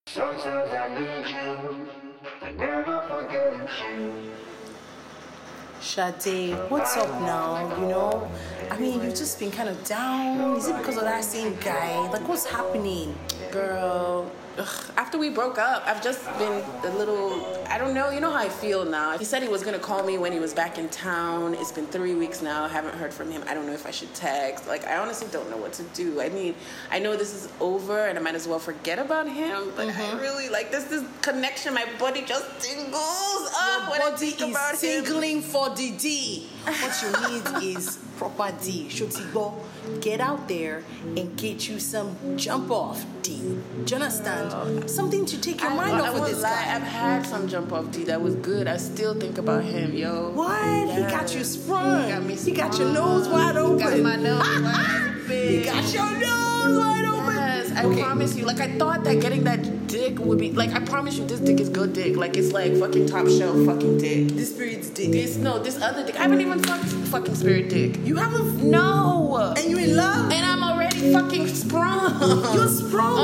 Sometimes I need you, I never forget you. Sade, what's up now? I mean, you've just been kind of down. Is it because of that same guy? Like, what's happening? Girl, after we broke up, I've just been a little, I don't know, you know how I feel now. He said he was gonna call me when he was back in town. It's been 3 weeks now, I haven't heard from him. I don't know if I should text. Like, I honestly don't know what to do. I mean, I know this is over and I might as well forget about him, but I really, like, this connection, my body just tingles up when I Body think about is him. tingling for the D. What you need is proper D. Shotibo, get out there and get you some jump off D. Do you understand? Something to take your mind off of this guy. I've had some jump off D that was good. I still think about him, yo. What? Yes. He got you sprung. He got me He got your sprung. nose wide open. Got my nose wide open. He got your nose wide open. Yes, I promise you. Like, I thought that getting that dick would be... Like, I promise you, this dick is good dick. Like, it's like fucking top shelf fucking dick. This spirit's dick. This other dick. I haven't even fucked fucking spirit dick. You haven't... No. And you in love? And I'm already fucking sprung. You're sprung.